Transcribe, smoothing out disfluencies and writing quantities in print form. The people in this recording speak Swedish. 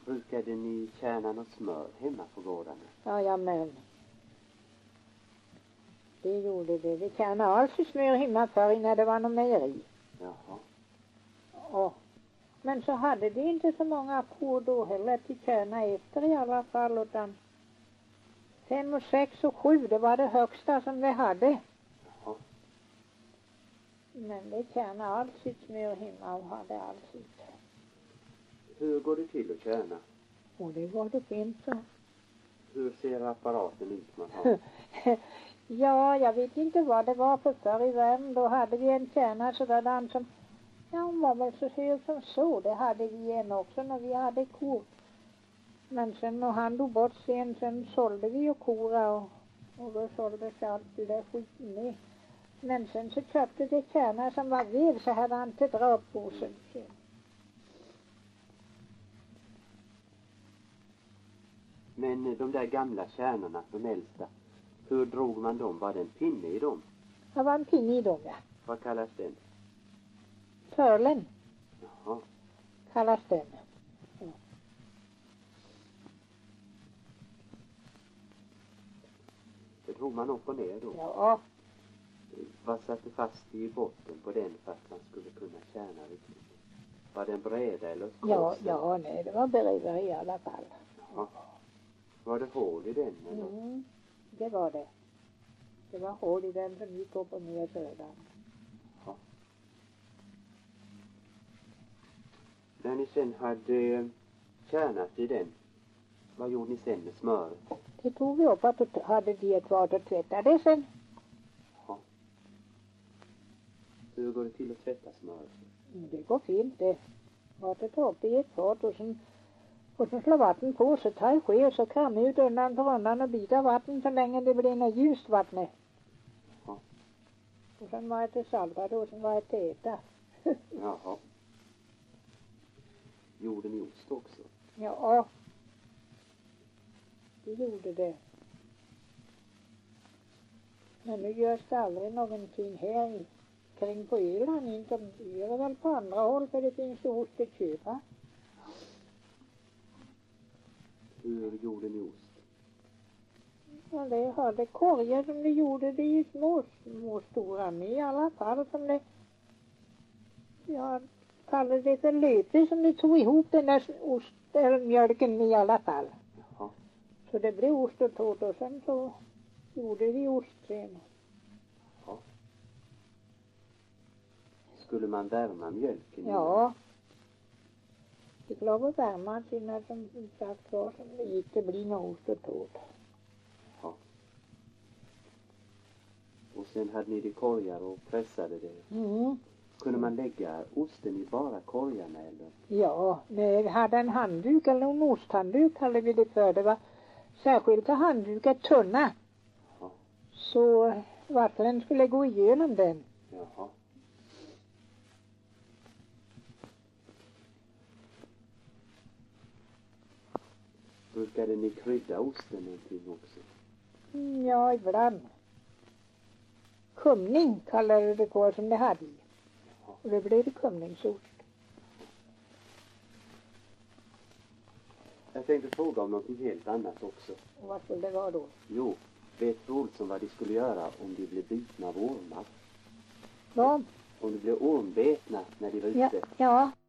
Brukade ni kärna något smör hemma på gårdarna? Jajamän. Det gjorde det. Vi kärnade alltså smör hemma förr innan det var någon mejeri. Jaha. Ja. Men så hade det inte så många kor då heller till kärna efter i alla fall, utan 5 och 6 och 7, det var det högsta som vi hade. Jaha. Men det kärnade alls sitt smör hemma och hade alls sitt. Hur går det till att kärna? Och det var det fint så. Hur ser apparaten ut man har? Ja, jag vet inte vad det var för förr i världen. Då hade vi en kärna sådär som, ja, hon var väl så hög som så. Det hade vi en också när vi hade kor. Men sen när han dog bort sen sålde vi ju kora och då såldes allt det där skiten med. Men sen så köpte det kärna som var vev, så hade han till dragpåsen. Men de där gamla kärnorna, de äldsta, hur drog man dem? Var det en pinne i dem? Det var en pinne i dem, ja. Vad kallas den? Törlen Jaha. kallas den. Ja. Det drog man upp och ner då? Ja. Vad satte fast i botten på den för att man skulle kunna kärna riktigt? Var det en bräda eller skås? Ja, nej, det var bredare i alla fall. Jaha. Var det hål i den eller? Det var det. Det var hål i den som gick upp och ner södan. Ja. När ni sen hade kärnat i den, vad gjorde ni sen med smöret? Det tog vi upp och hade det kvar och tvättade sen. Ja. Hur går det till att tvätta smöret? Det går fint det. Vattnet upp i ett fat och sen slår vatten på, så tar jag ske och så kram ut undan för undan och byta vatten så länge det blir något ljust vattnet. Ja. Och sen var det salvade och sen var det äta. Jaha. Gjorde ni ost också? Ja, det gjorde det. Men nu görs det aldrig någonting här kring på Öland. Inte de gör väl på andra håll för det finns ost att köpa. Hur gjorde ni ost? Ja, det hade korgar som det gjorde det i små stora med i alla fall som det, jag kallade det för löpe som det tog ihop den där eller mjölken i alla fall. Jaha. Så det blev ost och tårt och sen så gjorde vi ost sen. Ja. Skulle man värma mjölken? Ja. Det fick lov att värma sina som sagt var som det gick det bli något ost och tårt. Ja. Och sen hade ni det i korgar och pressade det. Kunde man lägga osten i bara korgarna eller? Ja, vi hade en handduk eller en osthandduk kallade vi det för. Det var särskilt för handdukar tunna. Ja. Så vattnen skulle gå igenom den. Jaha. Brukade ni krydda osten någonting också? Ja, ibland. Kumning kallade det för som det hade i. Och det blev det kumningsost. Jag tänkte fråga om något helt annat också. Och vad skulle det vara då? Jo, vet fru Olsson vad de skulle göra om de blev bitna av ormar? Ja. Om de blev ormbetna när de var ute? Ja.